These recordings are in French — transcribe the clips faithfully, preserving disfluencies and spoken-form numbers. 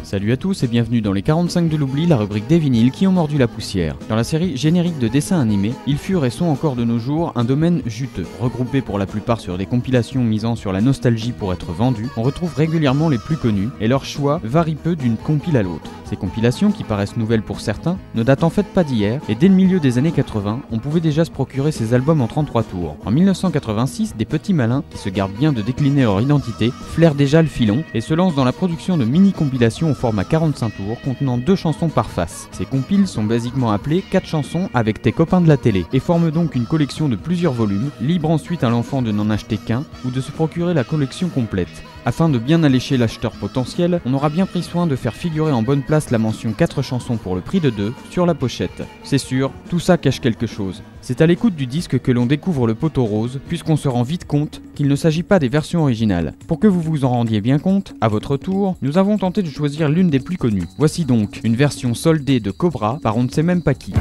Salut à tous et bienvenue dans les quarante-cinq de l'oubli, la rubrique des vinyles qui ont mordu la poussière. Dans la série générique de dessins animés, ils furent et sont encore de nos jours un domaine juteux. Regroupés pour la plupart sur des compilations misant sur la nostalgie pour être vendus, on retrouve régulièrement les plus connus et leur choix varie peu d'une compile à l'autre. Ces compilations, qui paraissent nouvelles pour certains, ne datent en fait pas d'hier et dès le milieu des années quatre-vingts, on pouvait déjà se procurer ces albums en trente-trois tours. En mille neuf cent quatre-vingt-six, des petits malins, qui se gardent bien de décliner leur identité, flairent déjà le filon et se lancent dans la production de mini-compilations au format quarante-cinq tours contenant deux chansons par face. Ces compiles sont basiquement appelées quatre chansons avec tes copains de la télé et forment donc une collection de plusieurs volumes, libre ensuite à l'enfant de n'en acheter qu'un ou de se procurer la collection complète. Afin de bien allécher l'acheteur potentiel, on aura bien pris soin de faire figurer en bonne place la mention quatre chansons pour le prix de deux sur la pochette. C'est sûr, tout ça cache quelque chose. C'est à l'écoute du disque que l'on découvre le poteau rose, puisqu'on se rend vite compte qu'il ne s'agit pas des versions originales. Pour que vous vous en rendiez bien compte, à votre tour, nous avons tenté de choisir l'une des plus connues. Voici donc une version soldée de Cobra par on ne sait même pas qui.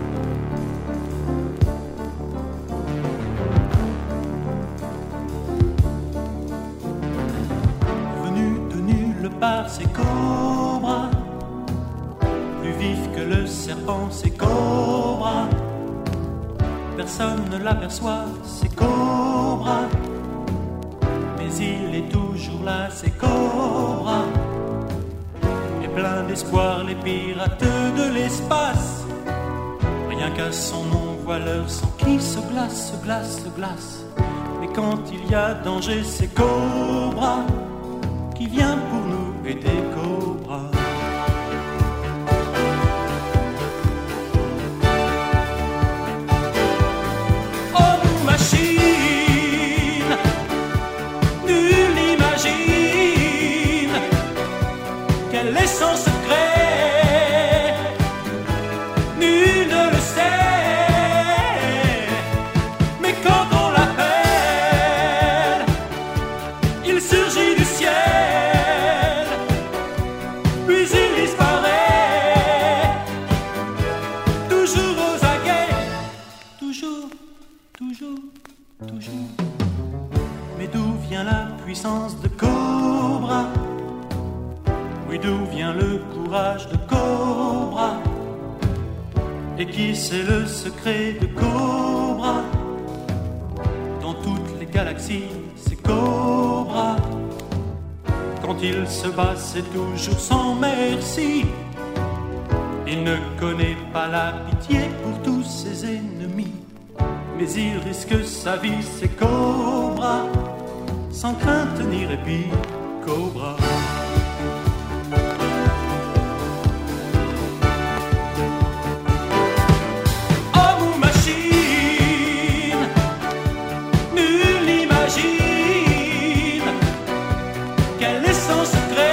Par ces cobras, plus vif que le serpent, c'est Cobra. Personne ne l'aperçoit, c'est Cobra. Mais il est toujours là, c'est Cobra. Et plein d'espoir, les pirates de l'espace. Rien qu'à son nom, voit leur sang qui se glace, se glace, se glace. Mais quand il y a danger, c'est Cobra qui vient pour nous aider, Cobra. Oh, nous machine, nul n'imagine quel est son secret, nul ne le sait. Mais quand on l'appelle, il surgit du ciel. Toujours. Mais d'où vient la puissance de Cobra? Oui, d'où vient le courage de Cobra? Et qui sait le secret de Cobra? Dans toutes les galaxies, c'est Cobra. Quand il se bat, c'est toujours sans merci. Il ne connaît pas la pitié pour tous ses ennemis. Mais il risque sa vie, c'est Cobra, sans crainte ni répit, Cobra. Oh, nous machine, nul n'imagine quel est son secret.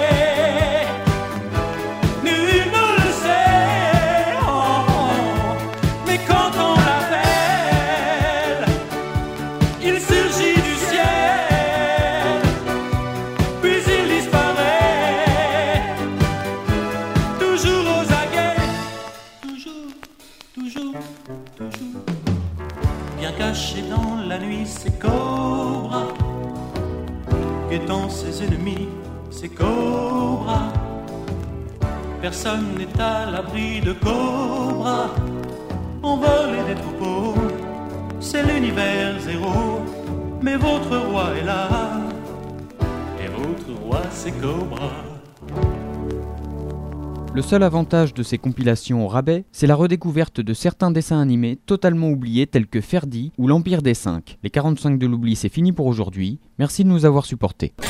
Bien caché dans la nuit, c'est Cobra. Guettant ses ennemis, c'est Cobra. Personne n'est à l'abri de Cobra. Envolé des troupeaux, c'est l'univers zéro. Mais votre roi est là, et votre roi c'est Cobra. Le seul avantage de ces compilations au rabais, c'est la redécouverte de certains dessins animés totalement oubliés tels que Ferdi ou l'Empire des cinq. Les quarante-cinq de l'oubli, c'est fini pour aujourd'hui. Merci de nous avoir supportés.